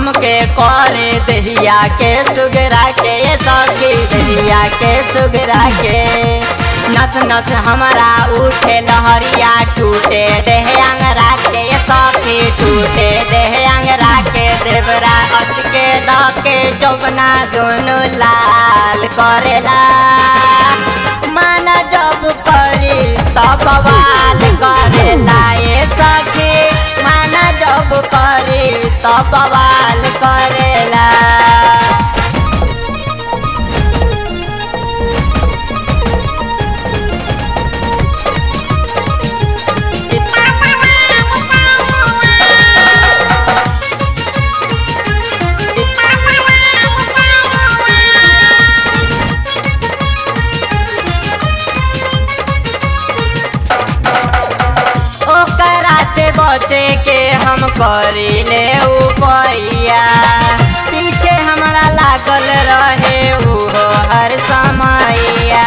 हमके करे दहिया के सुगरा के सखी दहिया के सुगरा के नस नस हमारा उठे लहरिया टूटे देह अंगरा के सखी टूटे देह अंगरा के देवरा अटके दके जौबना दोनों लाल करेला माना जब करी तब बवाल करेला ये सखी माना जब करी तब बवाल करेला। बचे के हम करीले उपैया पीछे हमरा लागल रहे उहो हर समैया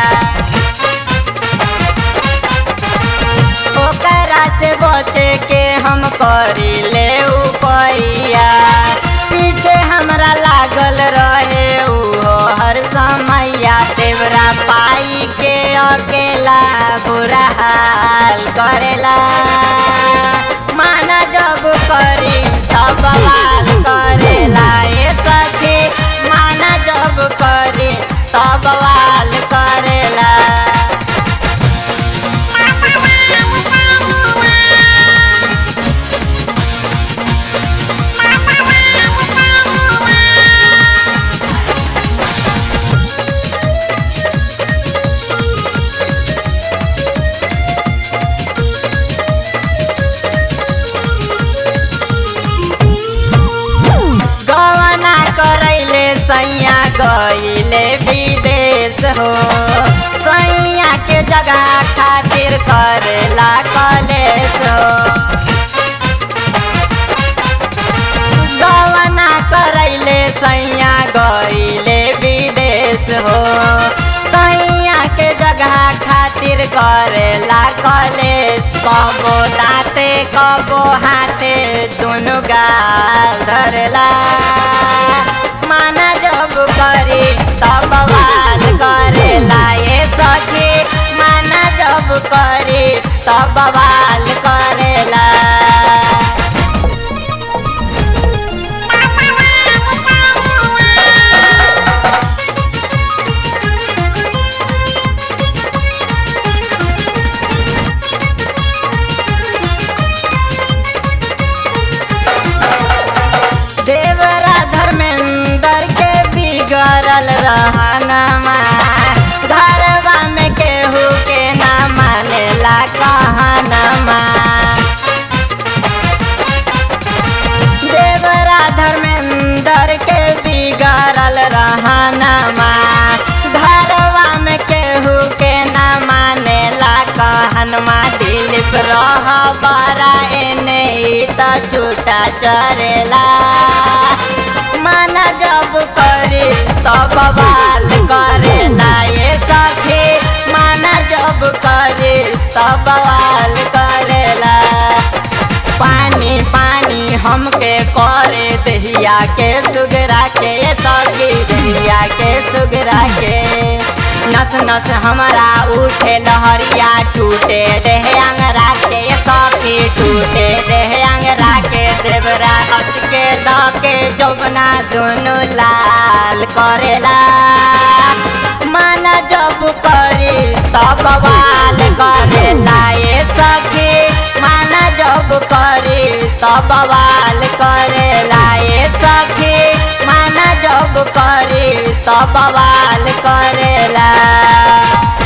ओकरा से बचे के हम करीले उपैया पीछे हमरा लागल रहे उहो हर समैया तेवरा पाई के अकेला बुरा हाल करेला माना जब करी तब बवाल करेला ये सखी माना जब करी तब बवाल करेला। सैया गईले विदेश हो सैया के जगह खातिर करेला कलेश हो गवना करैले सैया गईले विदेश हो सैया के जगह खातिर करेला कलेश कबो दाते कबो हाथे दोनों गाल धरेला माना जब करी तब बवाल करेला ये सखी माना जब करी तब बवाल करेला। देवरा धर्मेंद्र के बिगड़ल रहनमा घरवा में केहू के ना मानेला कहनमा देवरा धर्मेंद्र के बिगड़ल रहनमा घरवा में केहू के ना मानेला कहनमा दिलीप रह बरा एने त छूटा चरेला माना जब करी तब बवाल करेला ये सखी माना जब करी तब बवाल करेला पानी पानी हमके करे दहिया के सुगरा के सखी दहिया के सुगरा के नस नस हमारा उठे लहरिया टूटे देह अंगरा के सखी टूटे देह अंगरा के देवरा अटके दके जौबना दोनों लाल करेला माना जब करी तब बवाल करेला ये सखी माना जब करी तब बवाल करेला ये सखी माना जब करी तब बवाल करेला।